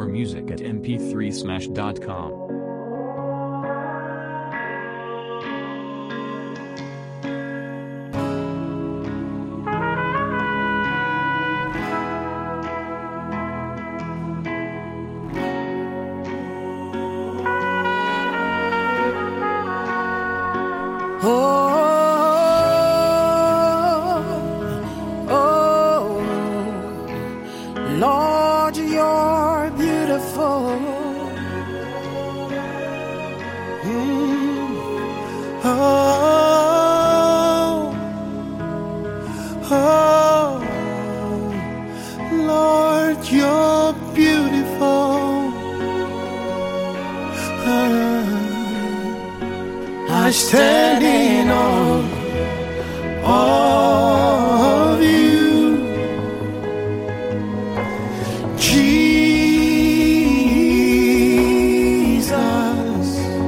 music at mp3smash.com. Lord, you're beautiful. Lord, you're beautiful. I stand in awe of you. Jesus,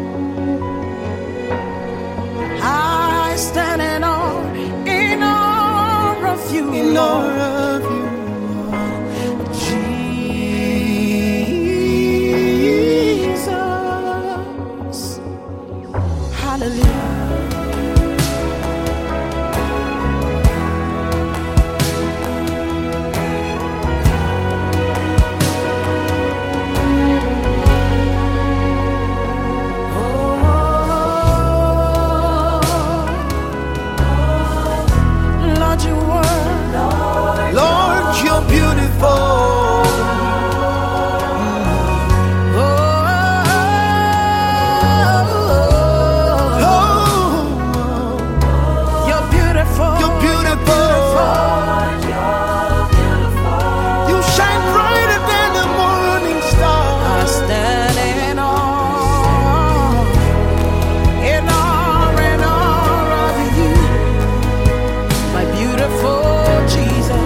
I stand in awe of you. in awe of you. Jesus, hallelujah. Lord, you're beautiful. You're beautiful. You're beautiful. You shine brighter than the morning star. I stand in awe of you, my beautiful Jesus.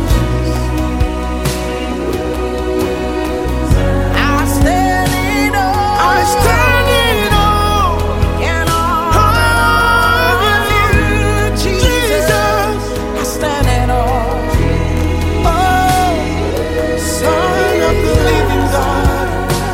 I stand in awe. I stand in awe of you, Jesus. I stand in awe. Son of the living God.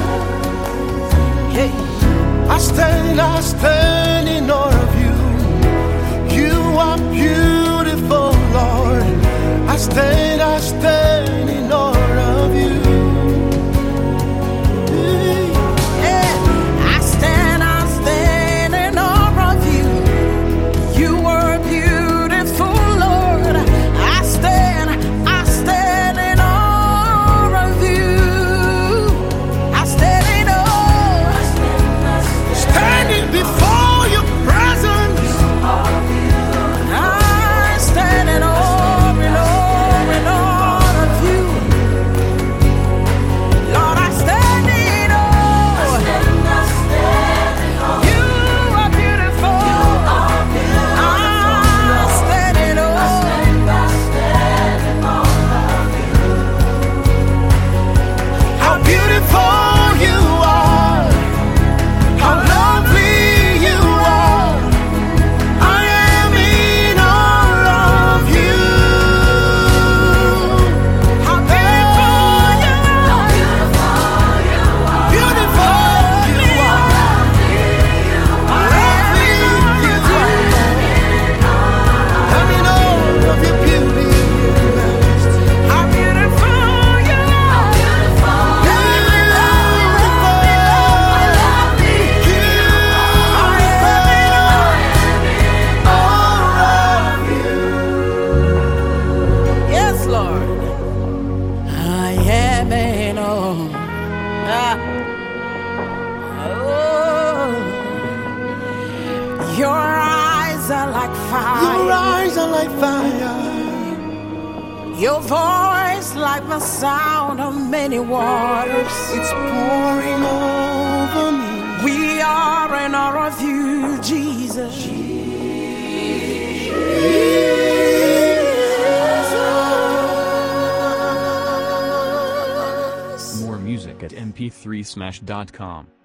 Hey. I stand in awe of you. You are beautiful, Lord. I stand in awe of you. I stand in awe of you. You were beautiful, Lord. I stand in awe of you. I stand in awe. Standing before your presence. I stand in awe of you. Lord, I stand in awe. You are beautiful. I stand in awe. How beautiful you are. How lovely you are. I am in awe of you. How beautiful you are. Beautiful you are. Lovely you are. I'm in awe of your beauty. How beautiful you are. Yes, Lord. I am in awe. Your eyes are like fire. Your eyes are like fire. Your voice like the sound of many waters. It's pouring over me. We are in awe of you, Jesus. More music at mp3smash.com.